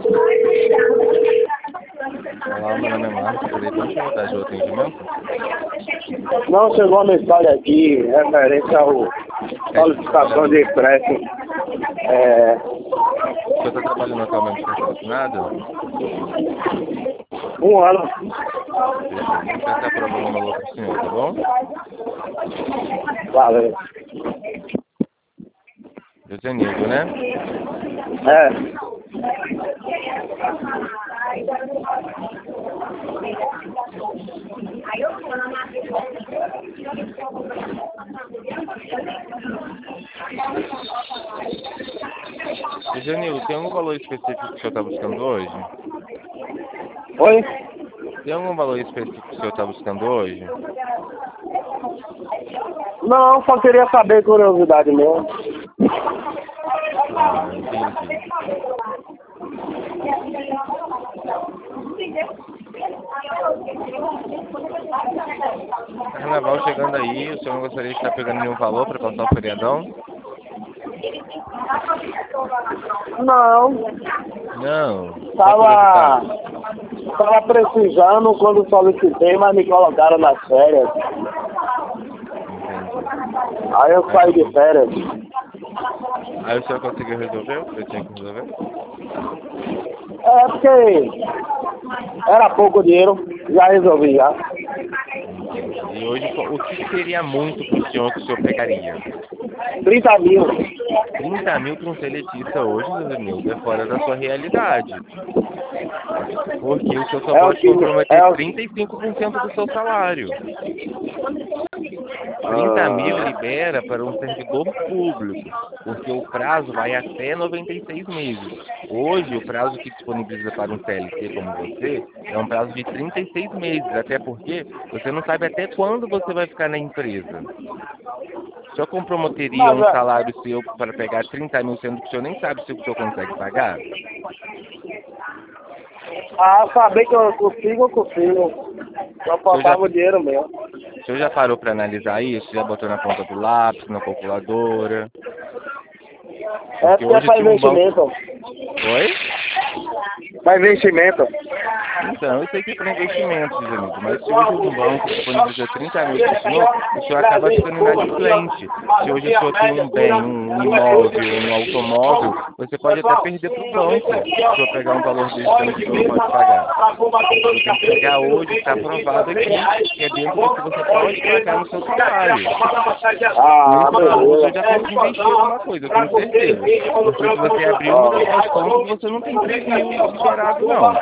Olá, meu nome é Marcos, poderia me perguntar de outro atendimento? Não, chegou uma mensagem aqui referente ao solicitação de empréstimo. O senhor está trabalhando atualmente com carteira assinada? 1 ano. Deixa eu tentar aprovar um valor para o senhor, tá bom? Valeu. Eugenildo, né? É. Eugenildo, tem algum valor específico que o senhor está buscando hoje? Oi? Tem algum valor específico que o senhor está buscando hoje? Não, só queria saber, curiosidade mesmo. Ah, entendi. Carnaval chegando aí, o senhor não gostaria de estar pegando nenhum valor para passar o feriadão? Não. Não. Tava precisando quando solicitei, mas me colocaram nas férias. Entendi. Aí eu saí de férias. Aí o senhor conseguiu resolver o que você tinha que resolver? É porque era pouco dinheiro, já resolvi já. Entendi. E hoje, o que seria muito para o senhor que o senhor pegaria? 30 mil. 30 mil para um seletista hoje, Eugenildo, é fora da sua realidade. Porque o senhor só pode comprometer 35% do seu salário. 30 mil libera para um servidor público, porque o prazo vai até 96 meses. Hoje, o prazo que disponibiliza para um CLT como você é um prazo de 36 meses, até porque você não sabe até quando você vai ficar na empresa. O senhor comprometeria um salário seu para pegar 30 mil, sendo que o senhor nem sabe se o senhor consegue pagar? Saber que eu consigo. Só faltava o dinheiro mesmo. O senhor já parou para analisar isso? Já botou na ponta do lápis, na calculadora? É porque é para investimento. Oi? Para investimento. Então, eu sei que é para investimento, Janito, mas se hoje um banco disponibiliza 30 mil para o senhor acaba ficando inadimplente. Se hoje o senhor tem um bem, um imóvel, um automóvel, você pode até perder para o banco. Se o senhor pegar um valor desse, sendo que o senhor não pode pagar. O senhor tem que pegar hoje, está aprovado aqui, que é dentro do que você pode pagar no seu salário. Com esse valor, você já pode investir em alguma coisa, eu tenho certeza. Porque se você abrir uma das contas, você não tem 3 mil liberado, não.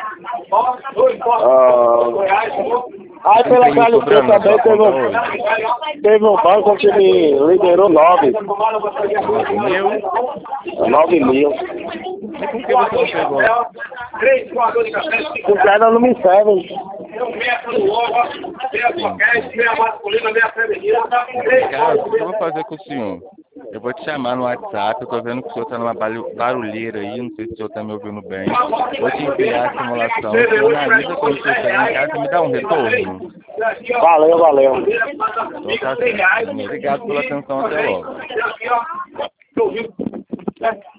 Aí pela KLC também teve um banco que me liberou 9. 9 mil? 9 mil. E por que você não pegou? Porque ainda não me servem. Nesse caso, o que eu vou fazer com o senhor? Eu vou te chamar no WhatsApp, eu tô vendo que o senhor tá numa barulheira aí, não sei se o senhor tá me ouvindo bem. Vou te enviar a simulação, você analisa quando o senhor chegar em casa e me dá um retorno. Valeu. Então tá certo. Obrigado pela atenção, até logo.